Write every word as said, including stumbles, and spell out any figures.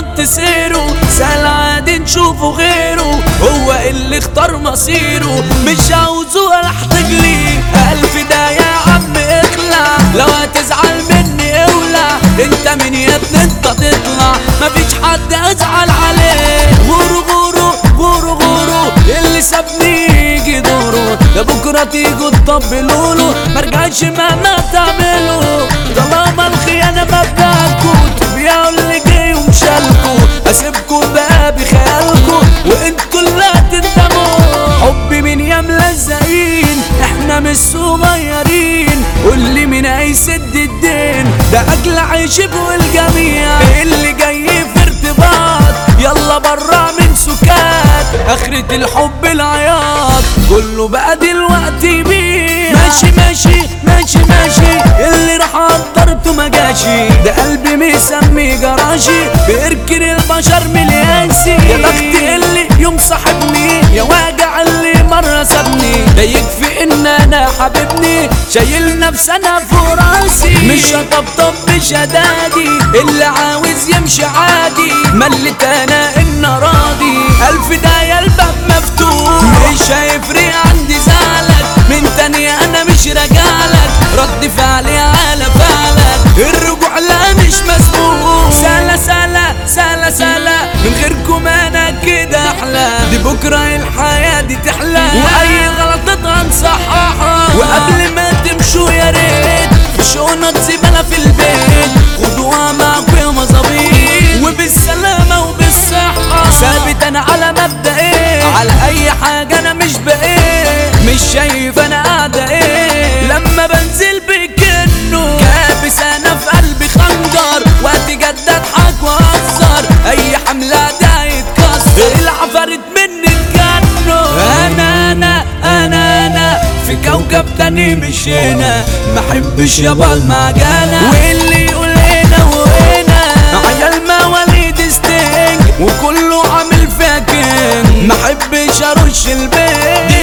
خط سيره، سهل عادي نشوفه غيره، هو اللي اختار مصيره، مش عاوزه ولا احتاج ليه. الف ده يا عم اخلع، لو هتزعل مني اولع، انت مين يا ابني انت تطلع، مفيش حد ازعل عليه. غورو غورو غورو غورو اللي سابني يجي دوره، ده بكره تيجوا تطبلوله، مرجعش مهما تعملوا. طالما الخيانه مبدأكوا، تبيعوا اللي جاي ومشالكوا، هسيبكوا بقى بخيالكوا وانتوا اللي هتندموا. حب مين يا ملزقين، احنا مش صغيرين، قولي مين هيسد الدين، ده اكل عيش والجميع. اللي جاي في ارتباط يلا برا من سكات، اخرة الحب العياط كله بقى دلوقتي بيه. ماشي ماشي ماشي ماشي، اللي راح قدرته ما جاشي، ده قلبي مسمي جراشي، بيركن البشر من الياسي. يا بختي اللي يوم صاحبني، يا واجع اللي مرة سابني، ده يكفي ان انا حبيبني شايل نفسي انا فوق راسي. مش هطبطب بشدادي، اللي عاوز يمشي عادي، ملت انا ان راضي. الف ده يا الباب مفتوح، مش هيفرق عندي زعلك، من تاني انا مش راجعلك، رد فعلي على فعلك، الرجوع لا مش مسموح. سهلة سهلة سهلة سهلة، من غيركم انا كده احلى، دي بكرة الحياة دي تحلى، واي غلطات هنصححها، وقبل ما تمشوا يا ريت في شنط زبالة في البيت، خدوها معاكوا يا مظابيط، وبالسلامة وبالصحة. ثابت انا على مبدئي، على اي حاجة انا مش بقيت، مش شايف انا قاعدة ايه، لما بنزل بكنه كابس انا في قلبي خنجر، وقت جد اضحك واهزر، اي حملة ده يتكسر، العفاريت مني اتجنوا. انا انا انا انا في كوكب تاني مش هنا، محبش يابا المعجنة، واللي يقول هنا وهنا عيال مواليد ستينج، وكله عامل فيها كينج، محبش ارش البيت،